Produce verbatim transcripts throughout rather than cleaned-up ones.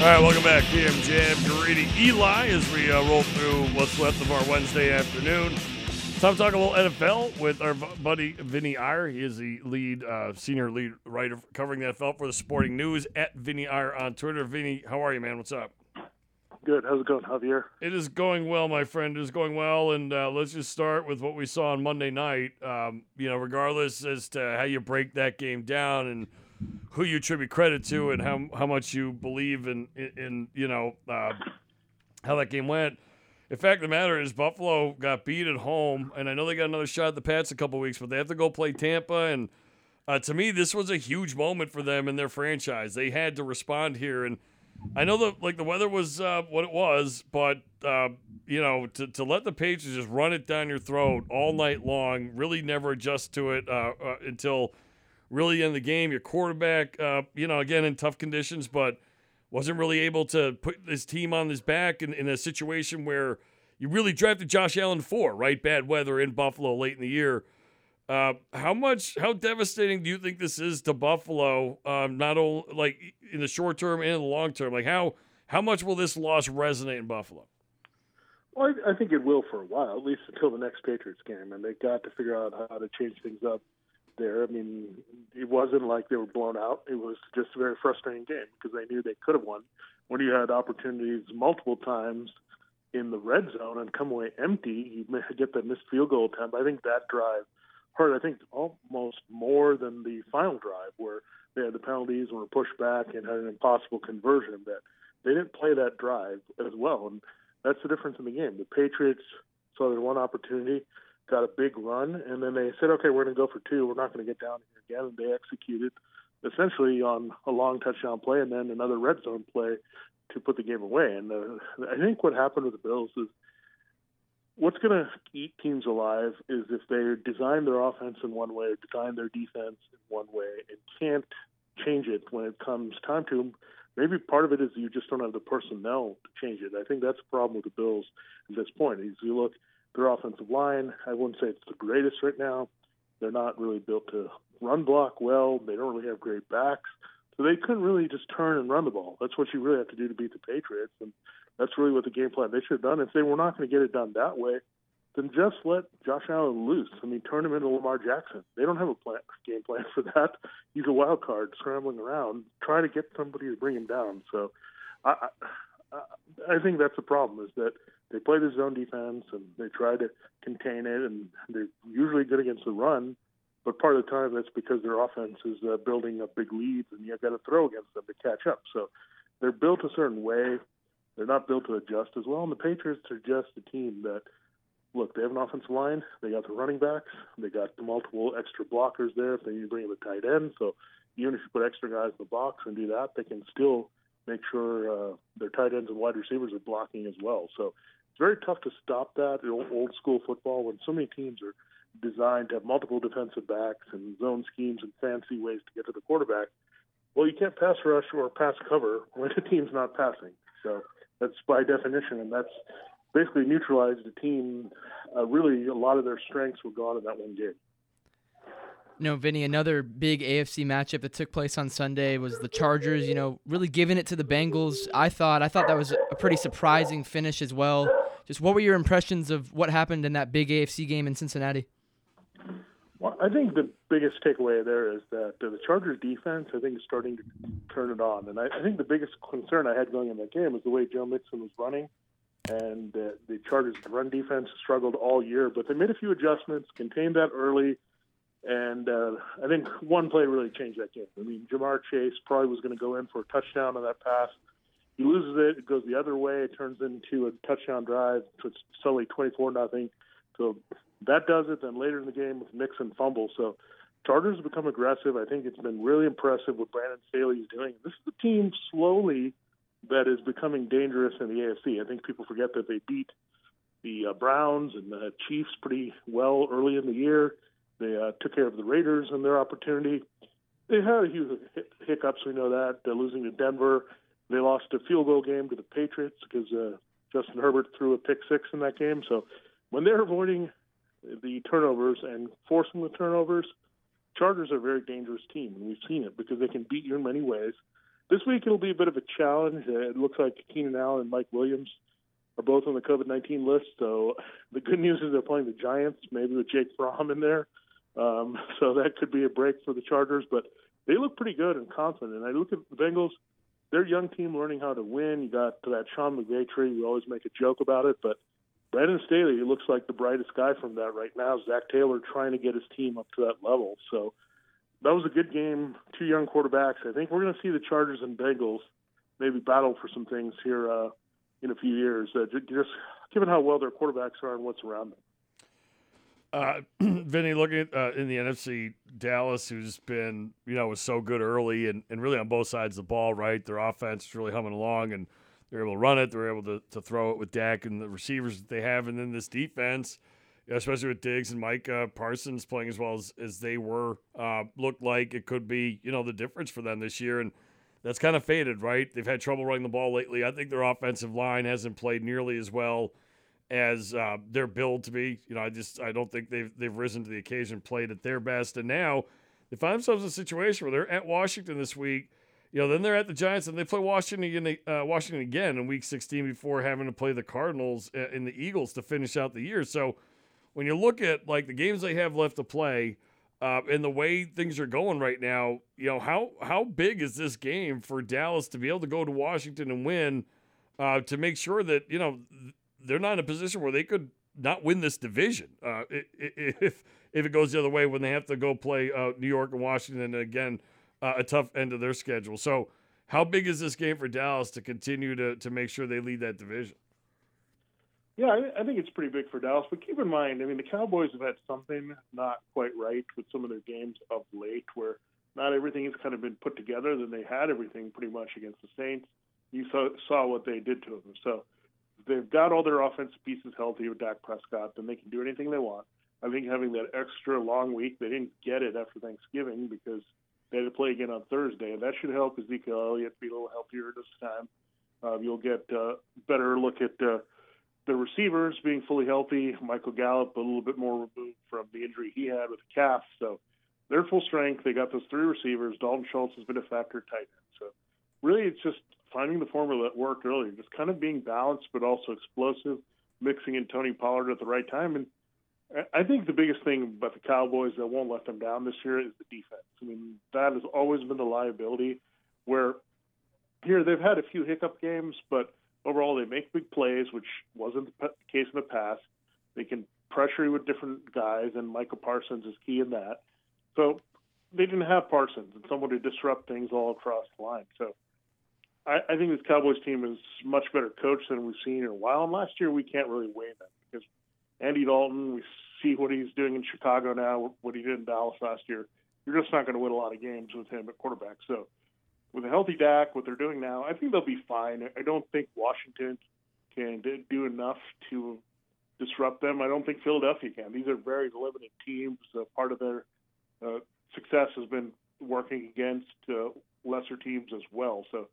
All right, welcome back. P M Jam, Garidi, Eli, as we uh, roll through what's left of our Wednesday afternoon. Time to talk a little N F L with our buddy Vinny Iyer. He is the lead, uh, senior lead writer covering the N F L for the Sporting News at Vinny Iyer on Twitter. Vinny, how are you, man? What's up? Good. How's it going, Javier? It is going well, my friend. It is going well, and uh, let's just start with what we saw on Monday night. Um, you know, regardless as to how you break that game down and who you attribute credit to and how how much you believe in, in, in you know, uh, how that game went. The fact of the matter is Buffalo got beat at home, and I know they got another shot at the Pats in a couple weeks, but they have to go play Tampa, and uh, to me, this was a huge moment for them in their franchise. They had to respond here, and I know that like the weather was uh, what it was, but uh, you know, to, to let the Patriots just run it down your throat all night long, really never adjust to it uh, uh, until really in the game. Your quarterback, uh, you know, again in tough conditions, but wasn't really able to put his team on his back in, in a situation where you really drafted Josh Allen for, right? Bad weather in Buffalo late in the year. Uh, how much, how devastating do you think this is to Buffalo, um, not only like in the short term and in the long term? Like how, how much will this loss resonate in Buffalo? Well, I, I think it will for a while, at least until the next Patriots game, and they got to figure out how to change things up there. I mean, it wasn't like they were blown out. It was just a very frustrating game because they knew they could have won. When you had opportunities multiple times in the red zone and come away empty, you may get that missed field goal attempt. I think that drive hurt, I think, almost more than the final drive where they had the penalties and were pushed back and had an impossible conversion. That they didn't play that drive as well, and that's the difference in the game. The Patriots saw their one opportunity, got a big run, and then they said, okay, we're going to go for two. We're not going to get down here again. And they executed essentially on a long touchdown play and then another red zone play to put the game away. And uh, I think what happened with the Bills is what's going to keep teams alive is if they design their offense in one way, design their defense in one way, and can't change it when it comes time to them. Maybe part of it is you just don't have the personnel to change it. I think that's the problem with the Bills at this point. Is you look their offensive line, I wouldn't say it's the greatest right now. They're not really built to run block well. They don't really have great backs. So they couldn't really just turn and run the ball. That's what you really have to do to beat the Patriots. And that's really what the game plan they should have done. If they were not going to get it done that way, then just let Josh Allen loose. I mean, turn him into Lamar Jackson. They don't have a plan, game plan for that. He's a wild card scrambling around. Try to get somebody to bring him down. So I, I, I think that's the problem is that they play the zone defense and they try to contain it, and they're usually good against the run. But part of the time that's because their offense is uh, building up big leads, and you've got to throw against them to catch up. So they're built a certain way. They're not built to adjust as well. And the Patriots are just a team that, look, they have an offensive line. They got the running backs. They got the multiple extra blockers there if they need to bring in the tight end. So even if you put extra guys in the box and do that, they can still make sure uh, their tight ends and wide receivers are blocking as well. So it's very tough to stop that in old, old school football when so many teams are designed to have multiple defensive backs and zone schemes and fancy ways to get to the quarterback. Well, you can't pass rush or pass cover when the team's not passing. So that's by definition, and that's basically neutralized the team. Uh, really, a lot of their strengths were gone in that one game. No, Vinny, another big A F C matchup that took place on Sunday was the Chargers, you know, really giving it to the Bengals. I thought I thought that was a pretty surprising finish as well. Just what were your impressions of what happened in that big A F C game in Cincinnati? Well, I think the biggest takeaway there is that uh, the Chargers defense, I think, is starting to turn it on. And I, I think the biggest concern I had going in that game was the way Joe Mixon was running. And uh, the Chargers' run defense struggled all year, but they made a few adjustments, contained that early. And uh, I think one play really changed that game. I mean, Jamar Chase probably was going to go in for a touchdown on that pass. He loses it. It goes the other way. It turns into a touchdown drive. So it's suddenly twenty-four nothing. So that does it. Then later in the game with Mixon fumble. So Chargers have become aggressive. I think it's been really impressive what Brandon Staley is doing. This is the team slowly that is becoming dangerous in the A F C. I think people forget that they beat the uh, Browns and the Chiefs pretty well early in the year. They uh, took care of the Raiders and their opportunity. They had a few hiccups, we know that. They're losing to Denver. They lost a field goal game to the Patriots because uh, Justin Herbert threw a pick six in that game. So when they're avoiding the turnovers and forcing the turnovers, Chargers are a very dangerous team, and we've seen it because they can beat you in many ways. this week it'll be a bit of a challenge. Uh, it looks like Keenan Allen and Mike Williams are both on the COVID nineteen list. So the good news is they're playing the Giants, maybe with Jake Fromm in there. Um, so that could be a break for the Chargers. But they look pretty good and confident. And I look at the Bengals, they're a young team learning how to win. You got that Sean McVay tree. We always make a joke about it. But Brandon Staley looks like the brightest guy from that right now. Zach Taylor trying to get his team up to that level. So that was a good game. Two young quarterbacks. I think we're going to see the Chargers and Bengals maybe battle for some things here uh, in a few years, uh, just given how well their quarterbacks are and what's around them. Uh, Vinny, looking at uh, in the N F C, Dallas, who's been, you know, was so good early and, and really on both sides of the ball, right? Their offense is really humming along, and they're able to run it. They're able to, to throw it with Dak and the receivers that they have. And then this defense, especially with Diggs and Micah Parsons playing as well as, as they were, uh, looked like it could be, you know, the difference for them this year. And that's kind of faded, right? They've had trouble running the ball lately. I think their offensive line hasn't played nearly as well as uh, they're billed to be. You know, I just I don't think they've they've risen to the occasion, played at their best. And now they find themselves in a situation where they're at Washington this week. You know, then they're at the Giants, and they play Washington again, uh, Washington again in Week sixteen before having to play the Cardinals and the Eagles to finish out the year. So when you look at, like, the games they have left to play uh, and the way things are going right now, you know, how how big is this game for Dallas to be able to go to Washington and win uh, to make sure that, you know, they're not in a position where they could not win this division uh, if if it goes the other way when they have to go play uh, New York and Washington, and again, uh, a tough end of their schedule. So how big is this game for Dallas to continue to, to make sure they lead that division? Yeah, I, I think it's pretty big for Dallas. But keep in mind, I mean, the Cowboys have had something not quite right with some of their games of late where not everything has kind of been put together. Then they had everything pretty much against the Saints. You saw, saw what they did to them. So they've got all their offensive pieces healthy with Dak Prescott, then they can do anything they want. I think having that extra long week, they didn't get it after Thanksgiving because they had to play again on Thursday, and that should help Ezekiel Elliott be a little healthier this time. Uh, you'll get a uh, better look at uh, the receivers being fully healthy. Michael Gallup a little bit more removed from the injury he had with the calf, so they're full strength. They got those three receivers. Dalton Schultz has been a factor tight end. So really it's just finding the formula that worked earlier, just kind of being balanced but also explosive, mixing in Tony Pollard at the right time. And I think the biggest thing about the Cowboys that won't let them down this year is the defense. I mean, that has always been the liability where here they've had a few hiccup games, but overall they make big plays, which wasn't the case in the past. They can pressure you with different guys, and Micah Parsons is key in that. So they didn't have Parsons and someone to disrupt things all across the line. So I, I think this Cowboys team is much better coached than we've seen in a while. And last year we can't really weigh that because Andy Dalton, we see what he's doing in Chicago now, what he did in Dallas last year. You're just not going to win a lot of games with him at quarterback. So with a healthy Dak, what they're doing now, I think they'll be fine. I don't think Washington can do enough to disrupt them. I don't think Philadelphia can. These are very limited teams. Uh, part of their uh, success has been working against uh, lesser teams as well. So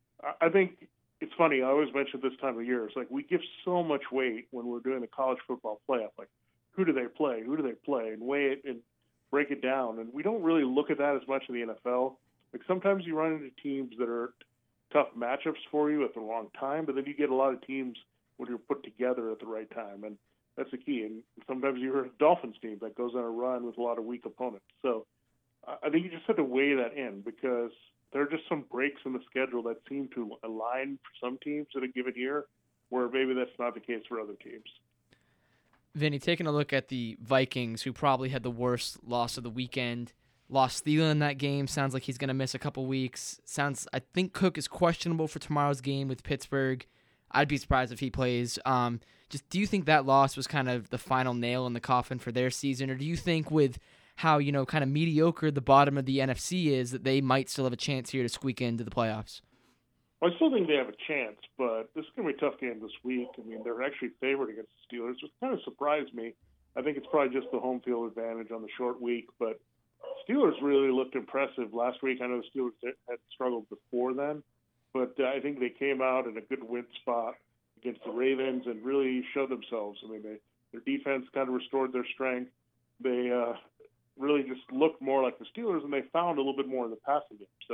I think it's funny. I always mention this time of year. It's like we give so much weight when we're doing the college football playoff. Like, who do they play? Who do they play? And weigh it and break it down. And we don't really look at that as much in the N F L. Like sometimes you run into teams that are tough matchups for you at the wrong time, but then you get a lot of teams when you're put together at the right time. And that's the key. And sometimes you're a Dolphins team that goes on a run with a lot of weak opponents. So I think you just have to weigh that in because there are just some breaks in the schedule that seem to align for some teams in a given year where maybe that's not the case for other teams. Vinny, taking a look at the Vikings, who probably had the worst loss of the weekend, lost Thielen in that game. Sounds like he's going to miss a couple weeks. Sounds, I think Cook is questionable for tomorrow's game with Pittsburgh. I'd be surprised if he plays. Um, just do you think that loss was kind of the final nail in the coffin for their season, or do you think with how, you know, kind of mediocre the bottom of the N F C is, that they might still have a chance here to squeak into the playoffs? Well, I still think they have a chance, but this is going to be a tough game this week. I mean, they're actually favored against the Steelers, which kind of surprised me. I think it's probably just the home field advantage on the short week, but Steelers really looked impressive last week. I know the Steelers had struggled before then, but uh, I think they came out in a good win spot against the Ravens and really showed themselves. I mean, they, their defense kind of restored their strength. They uh, really just looked more like the Steelers, and they found a little bit more in the passing game. So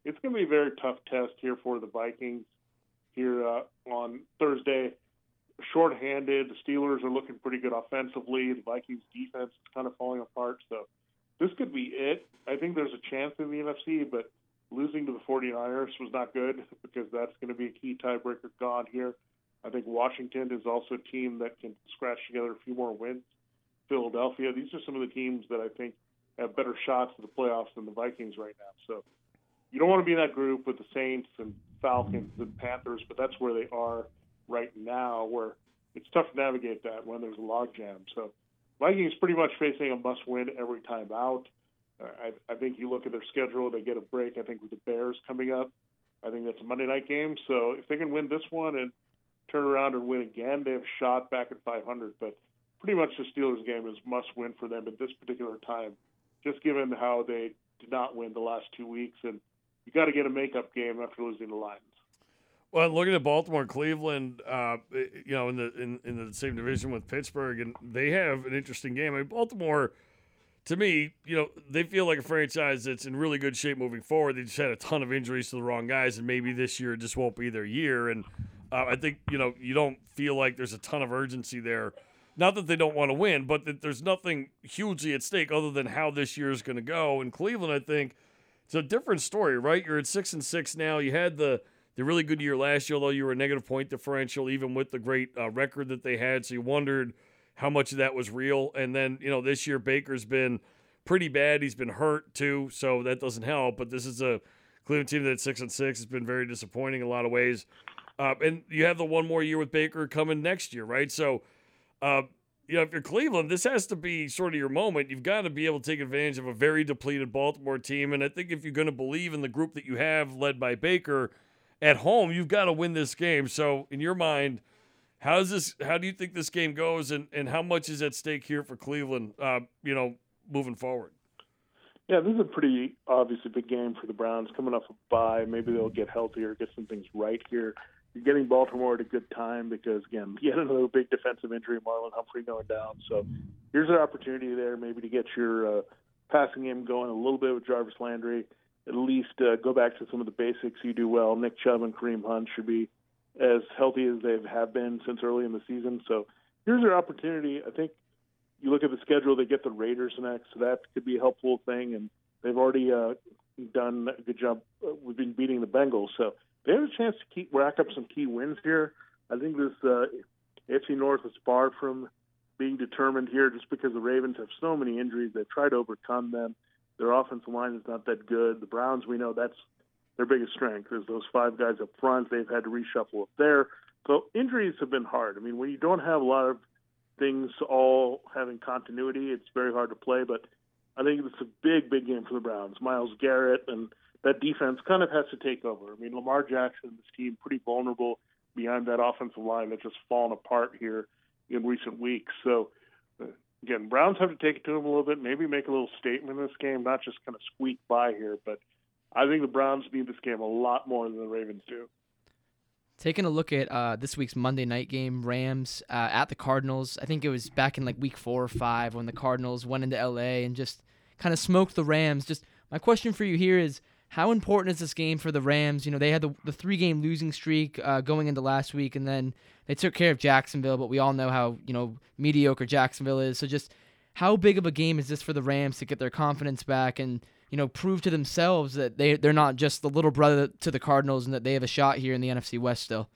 it's going to be a very tough test here for the Vikings here uh, on Thursday. Short-handed, the Steelers are looking pretty good offensively. The Vikings defense is kind of falling apart. So this could be it. I think there's a chance in the N F C, but losing to the 49ers was not good because that's going to be a key tiebreaker gone here. I think Washington is also a team that can scratch together a few more wins. Philadelphia, these are some of the teams that I think have better shots at the playoffs than the Vikings right now. So you don't want to be in that group with the Saints and Falcons and Panthers, but that's where they are right now, where it's tough to navigate that when there's a logjam. So Vikings pretty much facing a must-win every time out. Uh, I, I think you look at their schedule, they get a break, I think, with the Bears coming up. I think that's a Monday night game. So if they can win this one and turn around and win again, they have a shot back at five hundred. But pretty much the Steelers game is must-win for them at this particular time, just given how they did not win the last two weeks. And you got to get a makeup game after losing the Lions. Well, looking at Baltimore, Cleveland, uh, you know, in the in, in the same division with Pittsburgh, and they have an interesting game. I mean, Baltimore, to me, you know, they feel like a franchise that's in really good shape moving forward. They just had a ton of injuries to the wrong guys, and maybe this year just won't be their year. And uh, I think, you know, you don't feel like there's a ton of urgency there. Not that they don't want to win, but that there's nothing hugely at stake other than how this year is going to go. In Cleveland, I think it's a different story, right? You're at six and six now. You had the the really good year last year, although you were a negative point differential, even with the great uh, record that they had. So you wondered how much of that was real. And then, you know, this year Baker's been pretty bad. He's been hurt too, so that doesn't help. But this is a Cleveland team that's six and six. Has been very disappointing in a lot of ways. Uh, and you have the one more year with Baker coming next year, right? So, uh, you know, if you're Cleveland, this has to be sort of your moment. You've got to be able to take advantage of a very depleted Baltimore team. And I think if you're going to believe in the group that you have led by Baker at home, you've got to win this game. So in your mind, how's this, how do you think this game goes, and, and how much is at stake here for Cleveland, uh, you know, moving forward? Yeah, this is a pretty obviously big game for the Browns coming off a bye. Maybe they'll get healthier, get some things right here. You're getting Baltimore at a good time because, again, you had another big defensive injury, Marlon Humphrey going down. So here's an opportunity there maybe to get your uh, passing game going a little bit with Jarvis Landry, at least uh, go back to some of the basics you do well. Nick Chubb and Kareem Hunt should be as healthy as they have been since early in the season. So here's their opportunity. I think you look at the schedule, they get the Raiders next, so that could be a helpful thing. And they've already uh, done a good job with beating the Bengals. So they have a chance to keep rack up some key wins here. I think this uh, A F C North is far from being determined here just because the Ravens have so many injuries. They've tried to overcome them. Their offensive line is not that good. The Browns, we know that's their biggest strength is those five guys up front. They've had to reshuffle up there. So injuries have been hard. I mean, when you don't have a lot of things all having continuity, it's very hard to play. But I think it's a big, big game for the Browns. Myles Garrett and that defense kind of has to take over. I mean, Lamar Jackson and this team pretty vulnerable behind that offensive line that's just fallen apart here in recent weeks. So, uh, again, Browns have to take it to them a little bit, maybe make a little statement in this game, not just kind of squeak by here. But I think the Browns need this game a lot more than the Ravens do. Taking a look at uh, this week's Monday night game, Rams uh, at the Cardinals. I think it was back in like week four or five when the Cardinals went into L A and just kind of smoked the Rams. Just my question for you here is, how important is this game for the Rams? You know, they had the, the three-game losing streak uh, going into last week, and then they took care of Jacksonville, but we all know how, you know, mediocre Jacksonville is. So just how big of a game is this for the Rams to get their confidence back and, you know, prove to themselves that they, they're not just the little brother to the Cardinals and that they have a shot here in the N F C West still?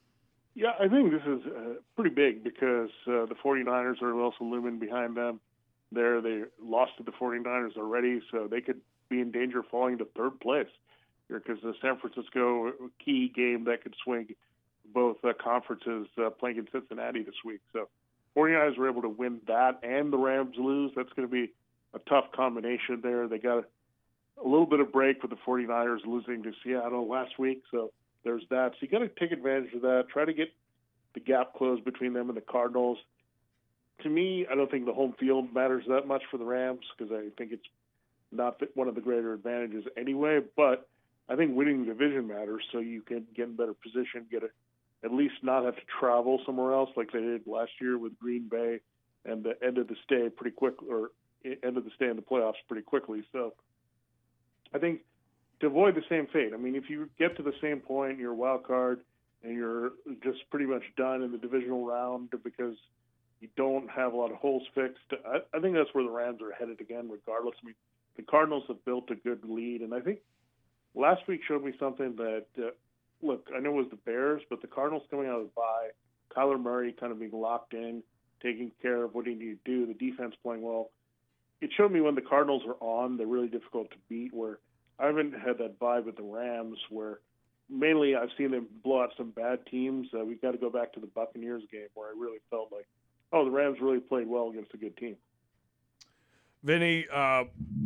Yeah, I think this is uh, pretty big because uh, the 49ers are also looming behind them. There, they lost to the 49ers already, so they could be in danger of falling to third place here because the San Francisco key game that could swing both uh, conferences uh, playing in Cincinnati this week. So 49ers were able to win that and the Rams lose. That's going to be a tough combination there. They got a, a little bit of break with the 49ers losing to Seattle last week. So there's that. So you got to take advantage of that. Try to get the gap closed between them and the Cardinals. To me, I don't think the home field matters that much for the Rams because I think it's not one of the greater advantages anyway, but I think winning the division matters so you can get in better position, get a, at least not have to travel somewhere else like they did last year with Green Bay and the end of the stay pretty quick or end of the stay in the playoffs pretty quickly. So I think to avoid the same fate. I mean, if you get to the same point, you're a wild card, and you're just pretty much done in the divisional round because you don't have a lot of holes fixed, I, I think that's where the Rams are headed again, regardless. I mean, the Cardinals have built a good lead, and I think last week showed me something that, uh, look, I know it was the Bears, but the Cardinals coming out of the bye, Kyler Murray kind of being locked in, taking care of what he needed to do, the defense playing well. It showed me when the Cardinals are on, they're really difficult to beat, where I haven't had that vibe with the Rams, where mainly I've seen them blow out some bad teams. Uh, we've got to go back to the Buccaneers game where I really felt like, oh, the Rams really played well against a good team. Vinny, uh,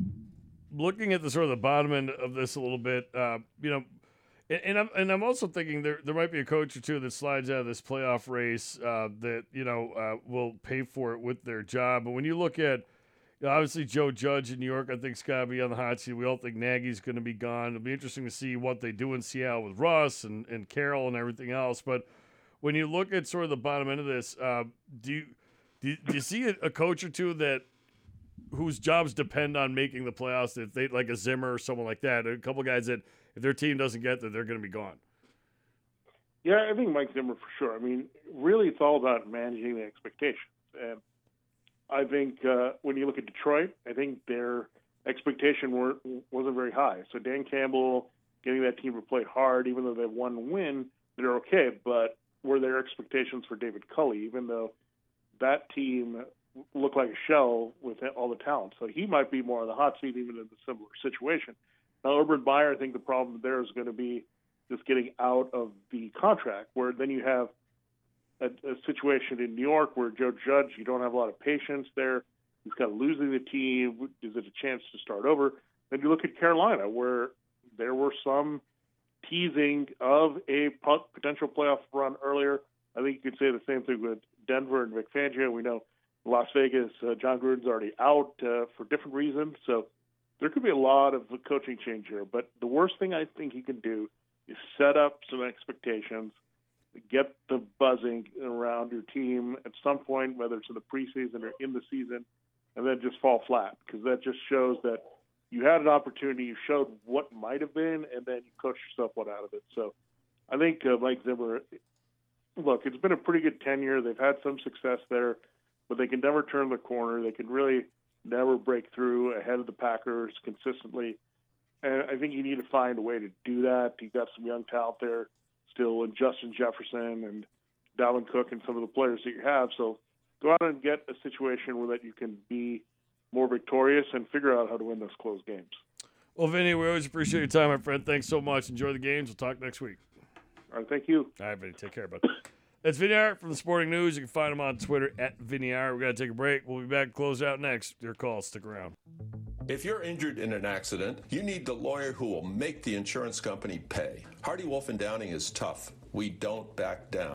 looking at the sort of the bottom end of this a little bit, uh, you know, and, and I'm and I'm also thinking there there might be a coach or two that slides out of this playoff race uh, that you know uh, will pay for it with their job. But when you look at you know, obviously Joe Judge in New York, I think has got to be on the hot seat. We all think Nagy's going to be gone. It'll be interesting to see what they do in Seattle with Russ and, and Carroll and everything else. But when you look at sort of the bottom end of this, uh, do you do you, do you see a, a coach or two that whose jobs depend on making the playoffs? If they like a Zimmer or someone like that, a couple guys that if their team doesn't get there, they're going to be gone. Yeah, I think Mike Zimmer for sure. I mean, really, it's all about managing the expectations. And I think uh, when you look at Detroit, I think their expectation were, wasn't very high. So Dan Campbell getting that team to play hard, even though they won and win, they're okay. But were their expectations for David Culley, even though that team looked like a shell with all the talent? So he might be more on the hot seat, even in a similar situation. Now, Urban Meyer, I think the problem there is going to be just getting out of the contract, where then you have a, a situation in New York where Joe Judge, you don't have a lot of patience there. He's kind of losing the team. Is it a chance to start over? Then you look at Carolina, where there were some teasing of a potential playoff run earlier. I think you could say the same thing with Denver and Vic Fangio. We know Las Vegas, uh, John Gruden's already out uh, for different reasons. So there could be a lot of coaching change here. But the worst thing I think he can do is set up some expectations, get the buzzing around your team at some point, whether it's in the preseason or in the season, and then just fall flat, because that just shows that you had an opportunity, you showed what might have been, and then you coached yourself one out of it. So I think uh, Mike Zimmer, look, it's been a pretty good tenure. They've had some success there, but they can never turn the corner. They can really never break through ahead of the Packers consistently. And I think you need to find a way to do that. You've got some young talent there still, and Justin Jefferson and Dalvin Cook and some of the players that you have. So go out and get a situation where that you can be more victorious and figure out how to win those close games. Well, Vinny, we always appreciate your time, my friend. Thanks so much. Enjoy the games. We'll talk next week. All right, thank you. All right, Vinny. Take care, bud. That's Vinny Art from the Sporting News. You can find him on Twitter at Vinny Art. We got to take a break. We'll be back to close out next. Your call. Stick around. If you're injured in an accident, you need the lawyer who will make the insurance company pay. Hardy Wolf and Downing is tough. We don't back down.